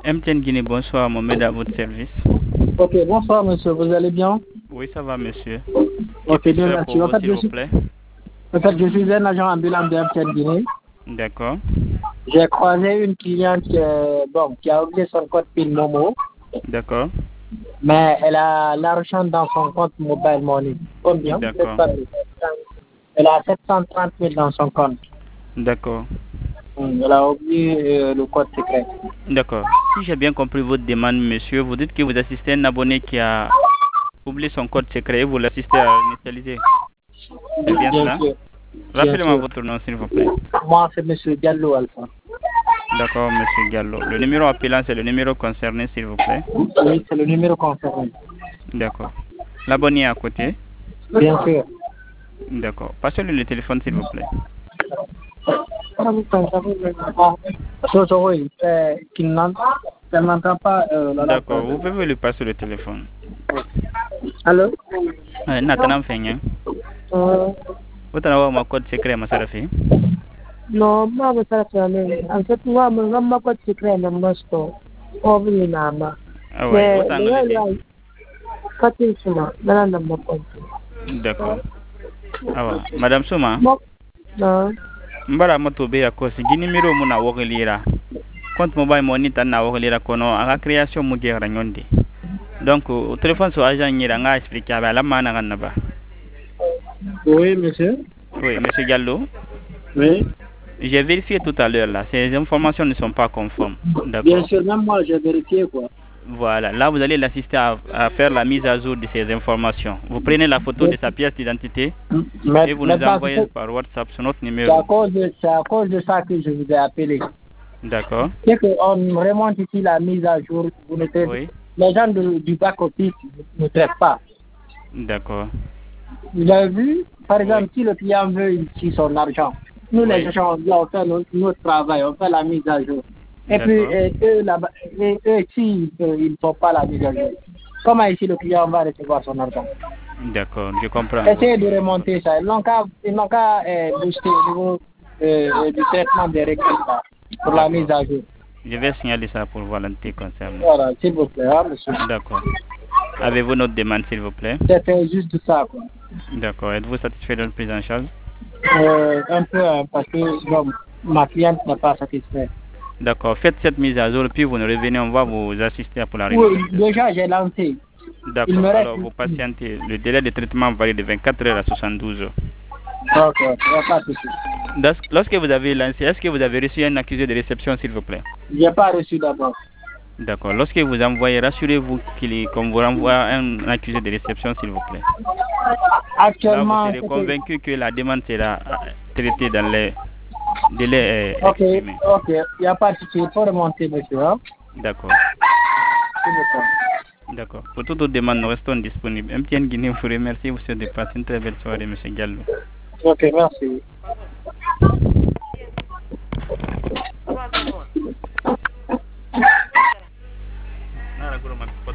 MTN Guinée, bonsoir, Mohamed à votre service. Ok, bonsoir monsieur, vous allez bien? Oui, ça va monsieur. Ok, bien Faire merci. pour vous, s'il vous plaît. En fait, je suis un agent ambulant de MTN Guinée. D'accord. J'ai croisé une cliente qui a oublié son code PIN Momo, D'accord. mais elle a l'argent dans son compte Mobile Money. Combien? D'accord. Elle a 730 000 dans son compte. D'accord. Elle a oublié le code secret. D'accord. Si j'ai bien compris votre demande, monsieur, vous dites que vous assistez à un abonné qui a oublié son code secret et vous l'assistez à initialiser. C'est bien cela? Sûr. Rappelez-moi votre nom, s'il vous plaît. Moi, c'est monsieur Diallo Alpha. D'accord, monsieur Gallo. Le numéro appelant, c'est le numéro concerné, s'il vous plaît. Oui, c'est le numéro concerné. D'accord. L'abonné est à côté? Bien sûr. D'accord. Passez-lui le téléphone, s'il vous plaît. Qu'il n'entend pas D'accord. Vous pouvez lui passer le téléphone. Allô? Nathalie Fengien. Vous avez un code secret, ma Sarafi? No, mama sarafane. Ang sa tuwa mo nga makot si Krena Mosto. Over nama. Ah ouais, vous avez Katin suma, nanana makot. D'accord. Ah ouais. Madame Souma? No. Mbara motobe ya kosi gini miro muna wogelira. Compte mobile money tan na wogelira kono aga création mu gera nyonde. Donc au téléphone so agent ngira nga expliquer ba la mana ganna ba. Oui, monsieur. Oui, monsieur Gallo. Oui. J'ai vérifié tout à l'heure là, ces informations ne sont pas conformes. D'accord. Bien sûr, même moi j'ai vérifié quoi. Voilà, là vous allez l'assister à faire la mise à jour de ces informations. Vous prenez la photo de sa pièce d'identité et vous nous envoyez par WhatsApp sur notre numéro. C'est à cause de ça que je vous ai appelé. D'accord. C'est qu'on remonte ici la mise à jour. Oui. Les gens du back-office ne traitent pas. D'accord. Vous avez vu, par exemple, si le client veut ici son argent, nous les gens, on fait notre travail, on fait la mise à jour. Et puis, eux, si ils ne font pas la mise à jour, comment ici le client va recevoir son argent? D'accord, je comprends. Essayez de remonter ça. Ils n'ont qu'à booster au niveau du traitement des requêtes pour la mise à jour. Je vais signaler ça pour volonté concernée. Voilà, s'il vous plaît, hein, monsieur. D'accord. Avez-vous notre demande, s'il vous plaît? C'était juste ça, quoi. D'accord. Êtes-vous satisfait de notre prise en charge? Un peu, hein, parce que bon, ma cliente n'est pas satisfaite. D'accord. Faites cette mise à jour, puis vous nous revenez, on va vous assister pour la Oui, déjà j'ai lancé. D'accord. Alors vous patientez. Le délai de traitement varie de 24 heures à 72 heures. D'accord, il n'y a pas de souci. Lorsque vous avez lancé, est-ce que vous avez reçu un accusé de réception, s'il vous plaît? Je n'ai pas reçu d'abord. D'accord. Lorsque vous envoyez, rassurez-vous qu'on vous renvoie un accusé de réception, s'il vous plaît. Actuellement, là, vous serez convaincu que la demande sera traitée dans les délais exprimés. Ok, il n'y a pas de souci. Il faut remonter, monsieur. Hein? D'accord. D'accord. Pour toute autre demande, nous restons disponibles. MTN Guinée vous remercie. Vous souhaite de passer une très belle soirée, monsieur Gallo. Ok, merci.